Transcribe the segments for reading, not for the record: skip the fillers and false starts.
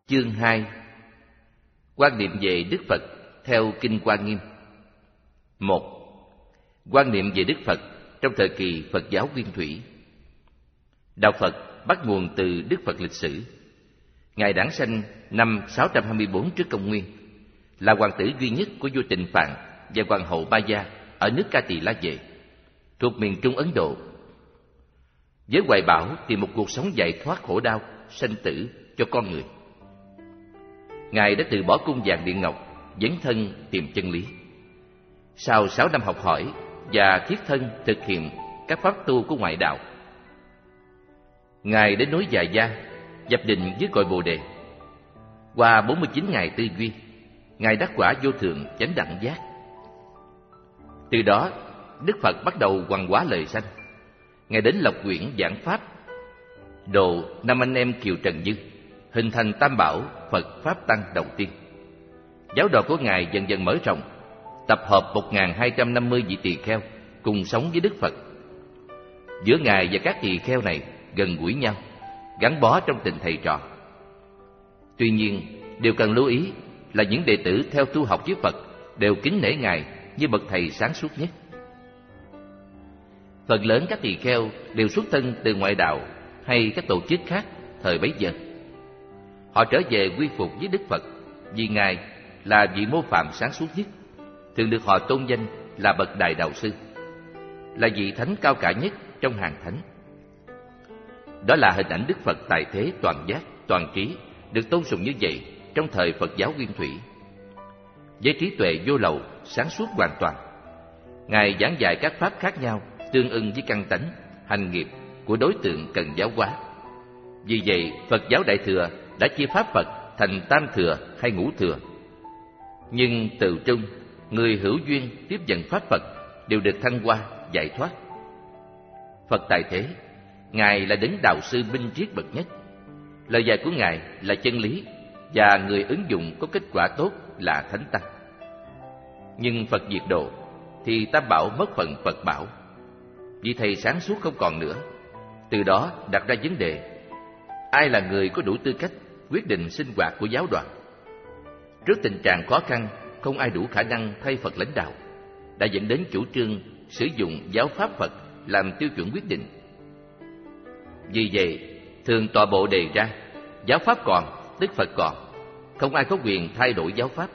Chương 2. Quan niệm về Đức Phật theo Kinh Hoa Nghiêm. 1. Quan niệm về Đức Phật trong thời kỳ Phật giáo Nguyên Thủy. Đạo Phật bắt nguồn từ Đức Phật lịch sử. Ngài đản sanh năm 624 trước công nguyên, là hoàng tử duy nhất của vua Tịnh Phạn và hoàng hậu Ba Gia ở nước Ca Tỳ La Vệ, thuộc miền Trung Ấn Độ. Với hoài bão tìm một cuộc sống giải thoát khổ đau, sanh tử cho con người, Ngài đã từ bỏ cung vàng điện ngọc, dấn thân tìm chân lý. Sau 6 năm học hỏi và thiết thân thực hiện các pháp tu của ngoại đạo, Ngài đến núi Già Gia, nhập định dưới cội Bồ Đề. Qua 49 ngày tư duy, Ngài đắc quả vô thượng chánh đẳng giác. Từ đó, Đức Phật bắt đầu hoằng hóa lời sanh. Ngài đến Lộc Quyển giảng pháp, độ 5 anh em Kiều Trần Như, hình thành Tam Bảo Phật Pháp Tăng đầu tiên. Giáo đoàn của Ngài dần dần mở rộng, tập hợp 1.250 vị tỳ kheo cùng sống với Đức Phật. Giữa Ngài và các tỳ kheo này gần gũi nhau, gắn bó trong tình thầy trò. Tuy nhiên, điều cần lưu ý là những đệ tử theo tu học với Phật đều kính nể Ngài như bậc thầy sáng suốt nhất. Phần lớn các tỳ kheo đều xuất thân từ ngoại đạo hay các tổ chức khác thời bấy giờ. Họ trở về quy phục với Đức Phật vì Ngài là vị mô phạm sáng suốt nhất, thường được họ tôn danh là bậc đại đạo sư, là vị thánh cao cả nhất trong hàng thánh. Đó là hình ảnh Đức Phật tài thế toàn giác, toàn trí, được tôn sùng như vậy trong thời Phật giáo Nguyên Thủy. Với trí tuệ vô lậu, sáng suốt hoàn toàn, Ngài giảng dạy các pháp khác nhau tương ưng với căn tánh, hành nghiệp của đối tượng cần giáo hóa. Vì vậy, Phật giáo Đại Thừa đã chia pháp Phật thành Tam Thừa hay Ngũ Thừa. Nhưng từ trung, người hữu duyên tiếp nhận pháp Phật đều được thăng hoa, giải thoát. Phật tại thế, Ngài là đấng đạo sư minh triết bậc nhất. Lời dạy của Ngài là chân lý, và người ứng dụng có kết quả tốt là Thánh Tăng. Nhưng Phật diệt độ thì Tam Bảo mất phần Phật bảo. Vì thầy sáng suốt không còn nữa, từ đó đặt ra vấn đề: ai là người có đủ tư cách quyết định sinh hoạt của giáo đoàn? Trước tình trạng khó khăn, không ai đủ khả năng thay Phật lãnh đạo, đã dẫn đến chủ trương sử dụng giáo pháp Phật làm tiêu chuẩn quyết định. Vì vậy, thường tọa bộ đề ra: giáo pháp còn, Đức Phật còn, không ai có quyền thay đổi giáo pháp.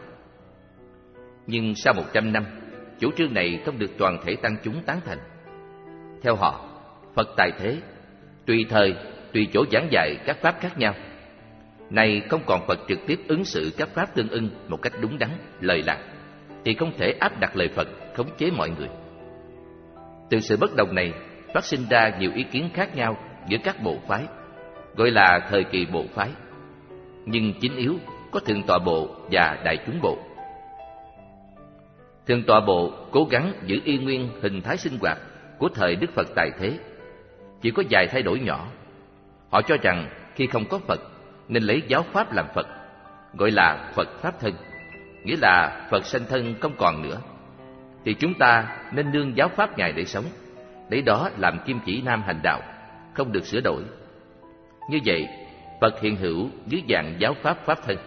Nhưng sau 100 năm, chủ trương này không được toàn thể tăng chúng tán thành. Theo họ, Phật tại thế, tùy thời, tùy chỗ giảng dạy các pháp khác nhau. Này không còn Phật trực tiếp ứng xử các pháp tương ưng một cách đúng đắn, lời lạc, thì không thể áp đặt lời Phật khống chế mọi người. Từ sự bất đồng này phát sinh ra nhiều ý kiến khác nhau giữa các bộ phái, gọi là thời kỳ bộ phái. Nhưng chính yếu có thượng tọa bộ và đại chúng bộ. Thượng tọa bộ cố gắng giữ y nguyên hình thái sinh hoạt của thời Đức Phật tại thế, chỉ có vài thay đổi nhỏ. Họ cho rằng khi không có Phật nên lấy giáo pháp làm Phật, gọi là Phật Pháp Thân, nghĩa là Phật sanh thân không còn nữa, thì chúng ta nên nương giáo pháp Ngài để sống, lấy đó làm kim chỉ nam hành đạo, không được sửa đổi. Như vậy, Phật hiện hữu dưới dạng giáo pháp Pháp Thân.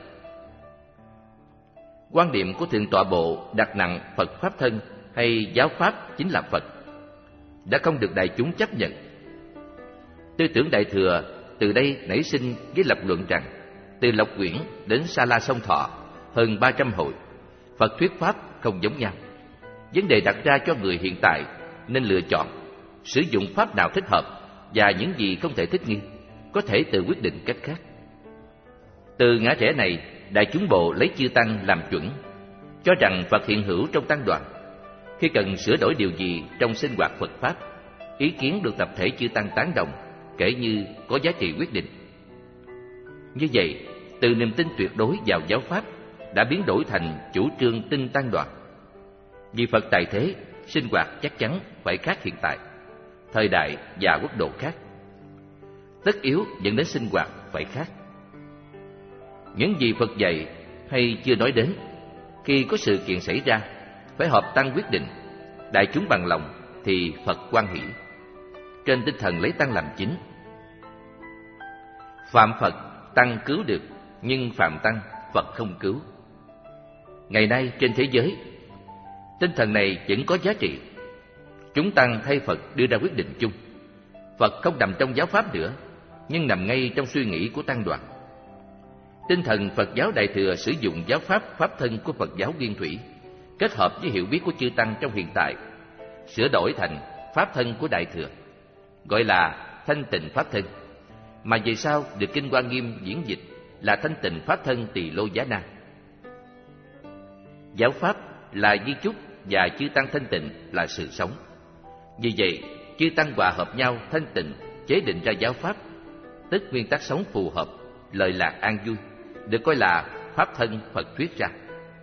Quan điểm của thượng tọa bộ đặt nặng Phật Pháp Thân hay giáo pháp chính là Phật đã không được đại chúng chấp nhận. Tư tưởng Đại Thừa từ đây nảy sinh với lập luận rằng từ Lộc Quyển đến Sa La Sông Thọ hơn 300 hội, Phật thuyết pháp không giống nhau. Vấn đề đặt ra cho người hiện tại nên lựa chọn sử dụng pháp nào thích hợp, và những gì không thể thích nghi có thể tự quyết định cách khác. Từ ngã rẽ này, đại chúng bộ lấy chư tăng làm chuẩn, cho rằng Phật hiện hữu trong tăng đoàn. Khi cần sửa đổi điều gì trong sinh hoạt Phật pháp, ý kiến được tập thể chư tăng tán đồng, kể như có giá trị quyết định. Như vậy, từ niềm tin tuyệt đối vào giáo pháp đã biến đổi thành chủ trương tin tăng đoàn. Vì Phật tại thế, sinh hoạt chắc chắn phải khác hiện tại, thời đại và quốc độ khác. Tất yếu dẫn đến sinh hoạt phải khác. Những gì Phật dạy hay chưa nói đến, khi có sự kiện xảy ra, phải họp tăng quyết định, đại chúng bằng lòng thì Phật hoan hỷ, trên tinh thần lấy tăng làm chính. Phạm Phật tăng cứu được nhưng phạm tăng Phật không cứu. Ngày nay trên thế giới, tinh thần này vẫn có giá trị. Chúng tăng thay Phật đưa ra quyết định chung. Phật không nằm trong giáo pháp nữa, nhưng nằm ngay trong suy nghĩ của tăng đoàn. Tinh thần Phật giáo Đại Thừa sử dụng giáo pháp pháp thân của Phật giáo Nguyên Thủy, kết hợp với hiểu biết của chư tăng trong hiện tại, sửa đổi thành pháp thân của Đại Thừa, gọi là thanh tịnh pháp thân, mà về sau được Kinh Hoa Nghiêm diễn dịch là thanh tịnh pháp thân Tỳ Lô Giá Na. Giáo pháp là di chúc và chư tăng thanh tịnh là sự sống. Vì vậy, chư tăng hòa hợp nhau thanh tịnh chế định ra giáo pháp, tức nguyên tắc sống phù hợp, lợi lạc an vui, được coi là pháp thân Phật thuyết ra.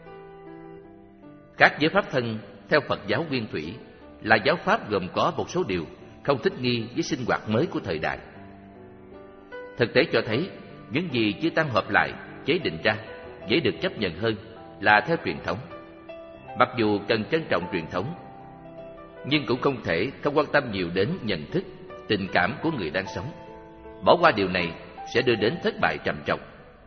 Khác với pháp thân theo Phật giáo Nguyên Thủy là giáo pháp gồm có một số điều không thích nghi với sinh hoạt mới của thời đại. Thực tế cho thấy, những gì chư tăng hợp lại chế định ra dễ được chấp nhận hơn là theo truyền thống. Mặc dù cần trân trọng truyền thống, nhưng cũng không thể không quan tâm nhiều đến nhận thức, tình cảm của người đang sống. Bỏ qua điều này sẽ đưa đến thất bại trầm trọng.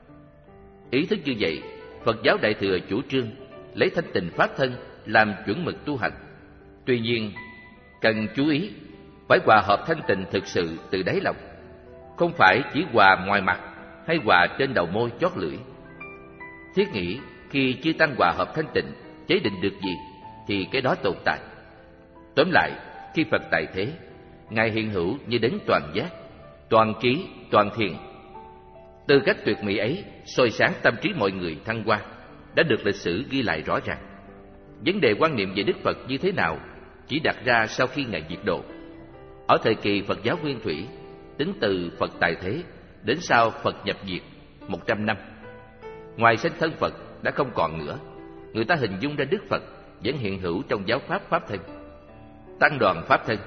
Ý thức như vậy, Phật giáo Đại Thừa chủ trương lấy thanh tịnh pháp thân làm chuẩn mực tu hành. Tuy nhiên, cần chú ý phải hòa hợp thanh tịnh thực sự từ đáy lòng, không phải chỉ hòa ngoài mặt hay hòa trên đầu môi chót lưỡi. Thiết nghĩ khi chư tăng hòa hợp thanh tịnh chế định được gì thì cái đó tồn tại. Tóm lại, khi Phật tại thế, Ngài hiện hữu như đấng toàn giác, toàn trí, toàn thiền. Từ cách tuyệt mỹ ấy soi sáng tâm trí mọi người thăng hoa, đã được lịch sử ghi lại rõ ràng. Vấn đề quan niệm về Đức Phật như thế nào chỉ đặt ra sau khi Ngài diệt độ. Ở thời kỳ Phật giáo Nguyên Thủy, tính từ Phật tại thế đến sau Phật nhập diệt 100 năm, ngoài sanh thân Phật đã không còn nữa, người ta hình dung ra Đức Phật vẫn hiện hữu trong giáo pháp pháp thân, tăng đoàn pháp thân,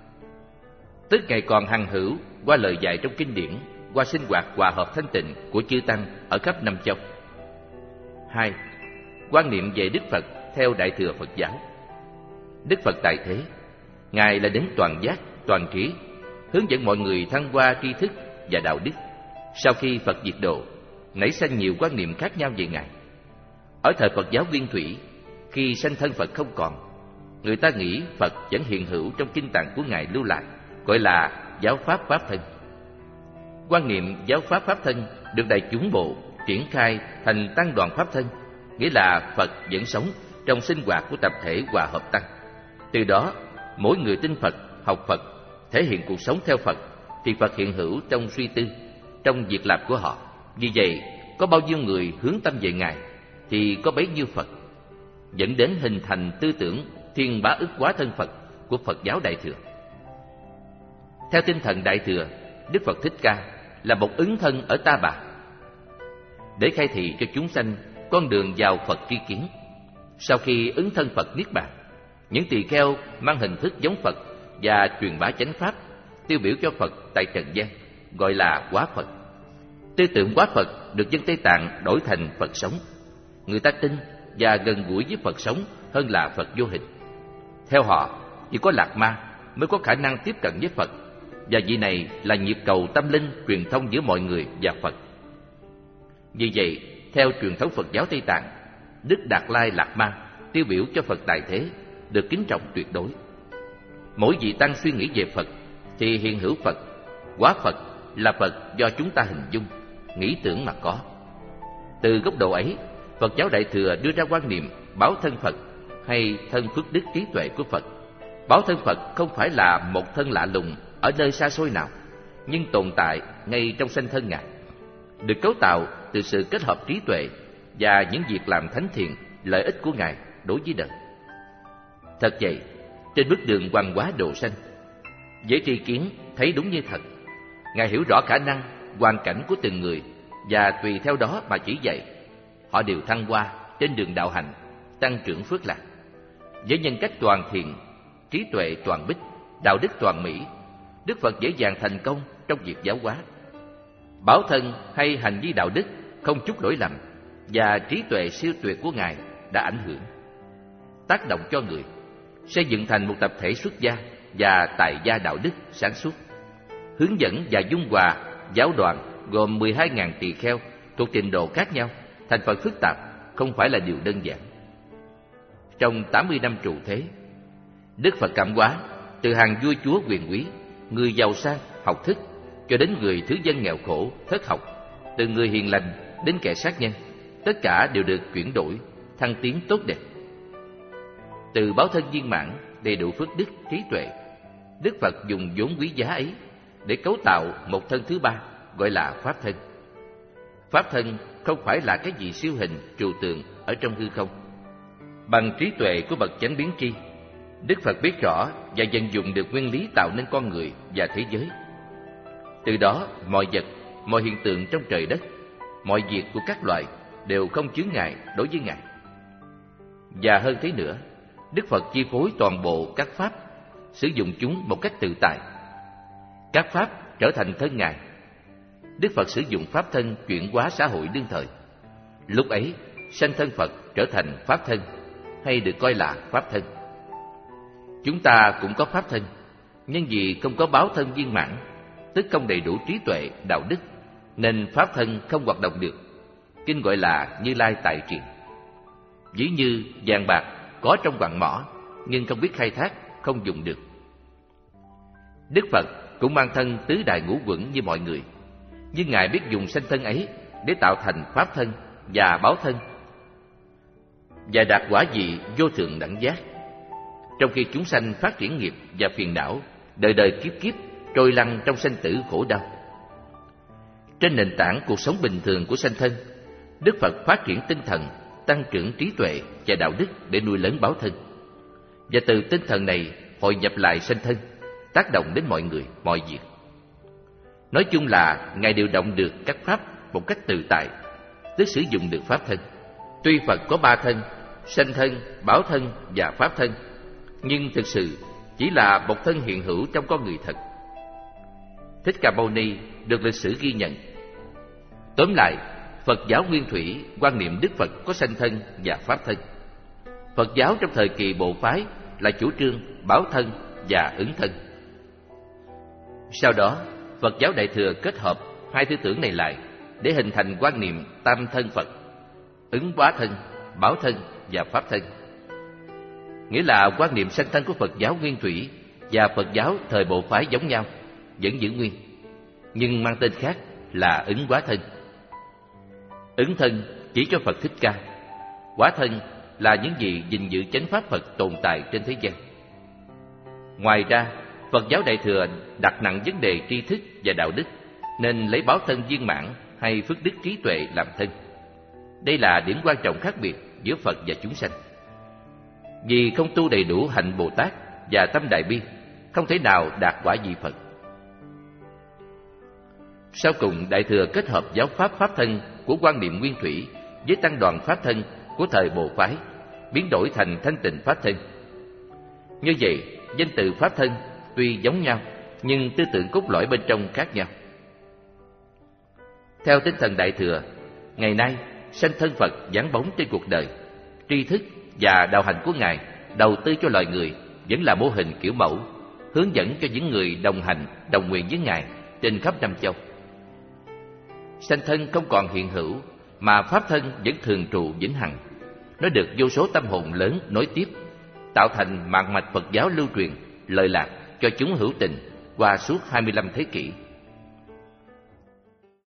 tức Ngài còn hằng hữu qua lời dạy trong kinh điển, qua sinh hoạt hòa hợp thanh tịnh của chư tăng ở khắp năm châu. 2. Quan niệm về Đức Phật theo Đại Thừa Phật giáo. Đức Phật tại thế, Ngài là đấng toàn giác, toàn trí, hướng dẫn mọi người thăng hoa tri thức và đạo đức. Sau khi Phật diệt độ, nảy sinh nhiều quan niệm khác nhau về Ngài. Ở thời Phật giáo Nguyên Thủy, khi sanh thân Phật không còn, người ta nghĩ Phật vẫn hiện hữu trong kinh tạng của Ngài lưu lại, gọi là giáo pháp pháp thân. Quan niệm giáo pháp pháp thân được đại chúng bộ triển khai thành tăng đoàn pháp thân, nghĩa là Phật vẫn sống trong sinh hoạt của tập thể hòa hợp tăng. Từ đó, mỗi người tin Phật, học Phật, thể hiện cuộc sống theo Phật, thì Phật hiện hữu trong suy tư, trong việc làm của họ. Vì vậy, có bao nhiêu người hướng tâm về Ngài, thì có bấy nhiêu Phật, dẫn đến hình thành tư tưởng thiên bá ức quá thân Phật của Phật giáo Đại Thừa. Theo tinh thần Đại Thừa, Đức Phật Thích Ca là một ứng thân ở Ta Bà, để khai thị cho chúng sanh con đường vào Phật tri kiến. Sau khi ứng thân Phật Niết Bàn, những tỳ kheo mang hình thức giống Phật và truyền bá chánh pháp, tiêu biểu cho Phật tại trần gian, gọi là Quá Phật. Tư tưởng Quá Phật được dân Tây Tạng đổi thành Phật sống. Người ta tin và gần gũi với Phật sống hơn là Phật vô hình. Theo họ, chỉ có Lạc Ma mới có khả năng tiếp cận với Phật, và vị này là nhịp cầu tâm linh truyền thông giữa mọi người và Phật. Vì vậy, theo truyền thống Phật giáo Tây Tạng, Đức Đạt Lai Lạc Ma tiêu biểu cho Phật tại thế, được kính trọng tuyệt đối. Mỗi vị tăng suy nghĩ về Phật thì hiện hữu Phật. Quá Phật là Phật do chúng ta hình dung, nghĩ tưởng mà có. Từ góc độ ấy, Phật giáo Đại Thừa đưa ra quan niệm báo thân Phật hay thân phước đức trí tuệ của Phật. Báo thân Phật không phải là một thân lạ lùng ở nơi xa xôi nào, nhưng tồn tại ngay trong sanh thân Ngài, được cấu tạo từ sự kết hợp trí tuệ và những việc làm thánh thiện, lợi ích của Ngài đối với đời. Thật vậy, trên bước đường hoằng hóa độ sanh, với tri kiến thấy đúng như thật, Ngài hiểu rõ khả năng, hoàn cảnh của từng người và tùy theo đó mà chỉ dạy. Họ đều thăng hoa trên đường đạo hành, tăng trưởng phước lạc. Với nhân cách toàn thiện, trí tuệ toàn bích, đạo đức toàn mỹ, Đức Phật dễ dàng thành công trong việc giáo hóa. Báo thân hay hành vi đạo đức không chút lỗi lầm, và trí tuệ siêu tuyệt của Ngài đã ảnh hưởng, tác động cho người, xây dựng thành một tập thể xuất gia và tại gia đạo đức sáng suốt, hướng dẫn và dung hòa giáo đoàn gồm 12.000 tỳ kheo thuộc trình độ khác nhau, thành phần phức tạp, không phải là điều đơn giản. Trong 80 năm trụ thế, Đức Phật cảm hóa từ hàng vua chúa quyền quý, người giàu sang, học thức, cho đến người thứ dân nghèo khổ, thất học, từ người hiền lành đến kẻ sát nhân, tất cả đều được chuyển đổi, thăng tiến tốt đẹp. Từ báo thân viên mãn, đầy đủ phước đức, trí tuệ, Đức Phật dùng vốn quý giá ấy để cấu tạo một thân thứ ba, gọi là Pháp thân. Pháp thân không phải là cái gì siêu hình, trừu tượng ở trong hư không. Bằng trí tuệ của bậc chánh biến tri, Đức Phật biết rõ và vận dụng được nguyên lý tạo nên con người và thế giới. Từ đó, mọi vật, mọi hiện tượng trong trời đất, mọi việc của các loài đều không chướng ngại đối với Ngài. Và hơn thế nữa, Đức Phật chi phối toàn bộ các pháp, sử dụng chúng một cách tự tại. Các pháp trở thành thân Ngài. Đức Phật sử dụng pháp thân chuyển hóa xã hội đương thời. Lúc ấy, sanh thân Phật trở thành pháp thân, hay được coi là pháp thân. Chúng ta cũng có pháp thân, nhưng vì không có báo thân viên mãn, tức không đầy đủ trí tuệ, đạo đức, nên pháp thân không hoạt động được. Kinh gọi là Như Lai tại triền. Ví như vàng bạc có trong quặng mỏ, nhưng không biết khai thác, không dùng được. Đức Phật cũng mang thân tứ đại ngũ uẩn như mọi người, nhưng Ngài biết dùng sanh thân ấy để tạo thành pháp thân và báo thân, và đạt quả vị vô thượng đẳng giác. Trong khi chúng sanh phát triển nghiệp và phiền não, đời đời kiếp kiếp trôi lăn trong sanh tử khổ đau. Trên nền tảng cuộc sống bình thường của sanh thân, Đức Phật phát triển tinh thần, tăng trưởng trí tuệ và đạo đức để nuôi lớn báo thân. Và từ tinh thần này hội nhập lại sanh thân, tác động đến mọi người, mọi việc. Nói chung là Ngài điều động được các pháp một cách tự tại, tức sử dụng được pháp thân. Tuy Phật có ba thân, sanh thân, báo thân và pháp thân, nhưng thực sự chỉ là một thân hiện hữu trong con người thật. Thích Ca Mâu Ni được lịch sử ghi nhận. Tóm lại, Phật giáo nguyên thủy quan niệm Đức Phật có sanh thân và pháp thân. Phật giáo trong thời kỳ bộ phái là chủ trương báo thân và ứng thân. Sau đó, Phật giáo Đại Thừa kết hợp hai tư tưởng này lại để hình thành quan niệm tam thân Phật, ứng hóa thân, báo thân và pháp thân. Nghĩa là quan niệm sanh thân của Phật giáo nguyên thủy và Phật giáo thời bộ phái giống nhau, vẫn giữ nguyên, nhưng mang tên khác là ứng hóa thân. Ứng thân chỉ cho Phật Thích Ca, hóa thân là những gì gìn giữ chánh pháp Phật tồn tại trên thế gian. Ngoài ra, Phật giáo Đại Thừa đặt nặng vấn đề tri thức và đạo đức, nên lấy báo thân viên mãn hay phước đức trí tuệ làm thân. Đây là điểm quan trọng khác biệt giữa Phật và chúng sanh. Vì không tu đầy đủ hạnh Bồ Tát và tâm Đại Bi, không thể nào đạt quả vị Phật. Sau cùng, Đại Thừa kết hợp giáo pháp pháp thân của quan niệm nguyên thủy với tăng đoàn pháp thân của thời bộ phái, biến đổi thành thanh tịnh pháp thân. Như vậy, danh từ pháp thân tuy giống nhau, nhưng tư tưởng cốt lõi bên trong khác nhau. Theo tinh thần Đại Thừa, ngày nay sanh thân Phật giáng bóng trên cuộc đời, tri thức và đạo hành của Ngài đầu tư cho loài người vẫn là mô hình kiểu mẫu, hướng dẫn cho những người đồng hành, đồng nguyện với Ngài trên khắp năm châu. Sanh thân không còn hiện hữu, mà pháp thân vẫn thường trụ vĩnh hằng. Nó được vô số tâm hồn lớn nối tiếp, tạo thành mạng mạch Phật giáo lưu truyền, lợi lạc cho chúng hữu tình qua suốt 25 thế kỷ.